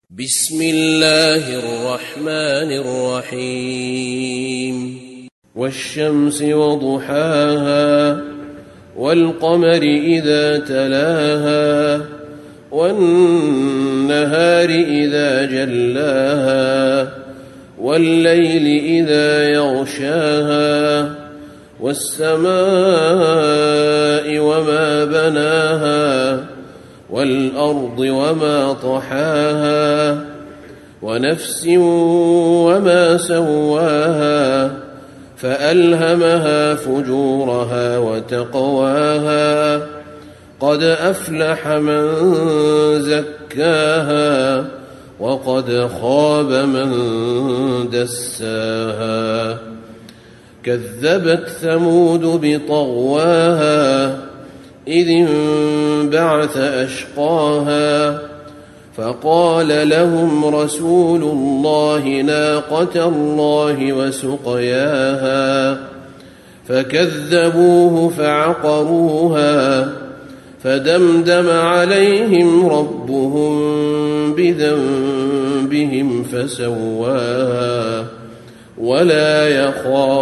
بسم الله الرحمن الرحيم والشمس وضحاها والقمر إذا تلاها والنهار إذا جلاها والليل إذا يغشاها والسماء وما بناها والأرض وما طحاها ونفس وما سواها فألهمها فجورها وتقواها قد أفلح من زكاها وقد خاب من دساها كذبت ثمود بطغواها إذ انبعث أشقاها فقال لهم رسول الله ناقة الله وسقياها فكذبوه فعقروها فدمدم عليهم ربهم بذنبهم فسواها ولا يخاف